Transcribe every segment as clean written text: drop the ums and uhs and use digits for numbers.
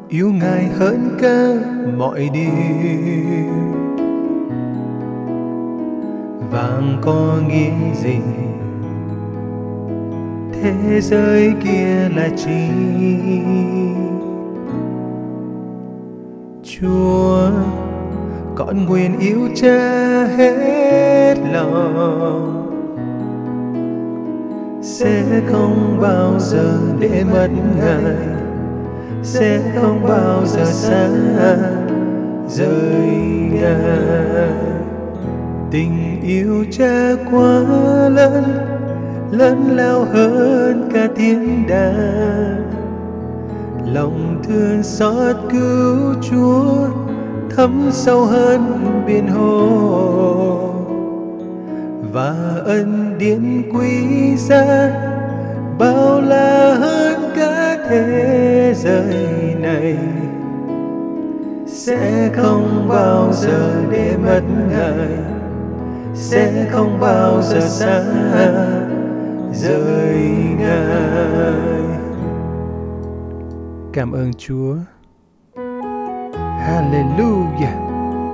yêu Ngài hơn cả mọi điều. Vàng có nghĩa gì, thế giới kia là chi? Chúa, con nguyện yêu Cha hết lòng, sẽ không bao giờ để mất Ngài, sẽ không bao giờ xa rời Ngài. Tình yêu Cha quá lớn, lớn lao hơn cả thiên đàng. Lòng thương xót cứu Chúa thấm sâu hơn biển hồ, và ân điển quý giá bao la hơn cả thế giới này, sẽ không bao giờ để mất Ngài, sẽ không bao giờ xa rời Ngài. Cảm ơn Chúa. Hallelujah.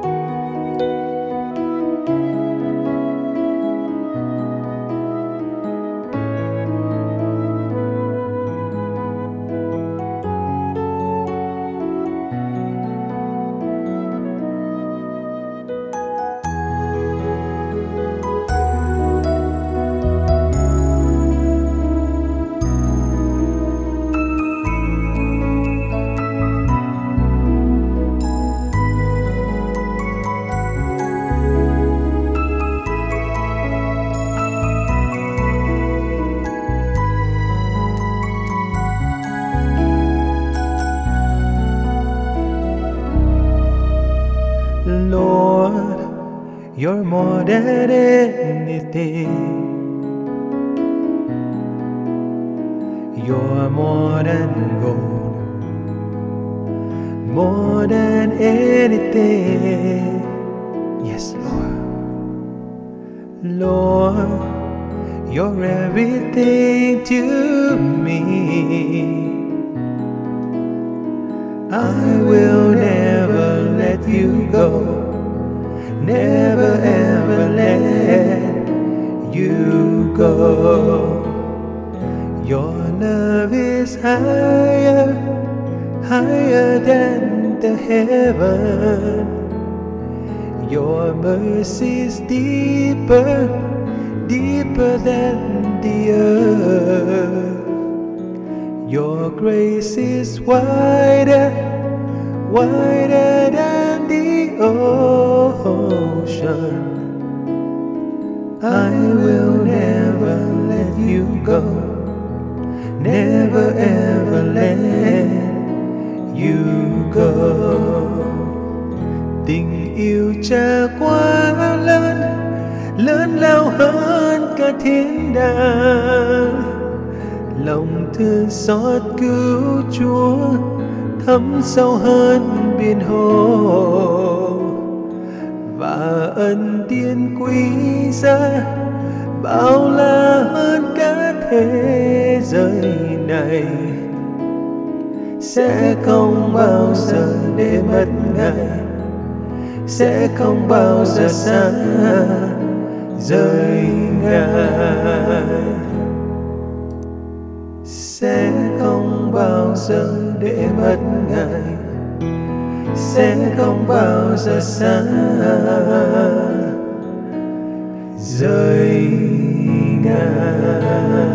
Lord, you're more than anything. You're more than gold, more than anything. Yes, Lord. Lord, you're everything to me. I will never let you go, never ever let you go. Your love is higher, higher than the heaven. Your mercy is deeper, deeper than the earth. Your grace is wider, wider than the ocean. I will never let you go, never ever let you go. Tình yêu Cha quá lớn, lớn lao hơn cả thiên đàng. Lòng thương xót cứu Chúa thấm sâu hơn biển hồ, và ân điển quý giá bao la hơn cả thế giới này, sẽ không bao giờ để mất Ngài, sẽ không bao giờ xa rời Ngài, sẽ không bao giờ để mất Ngài, sẽ không bao giờ xa rời Ngài.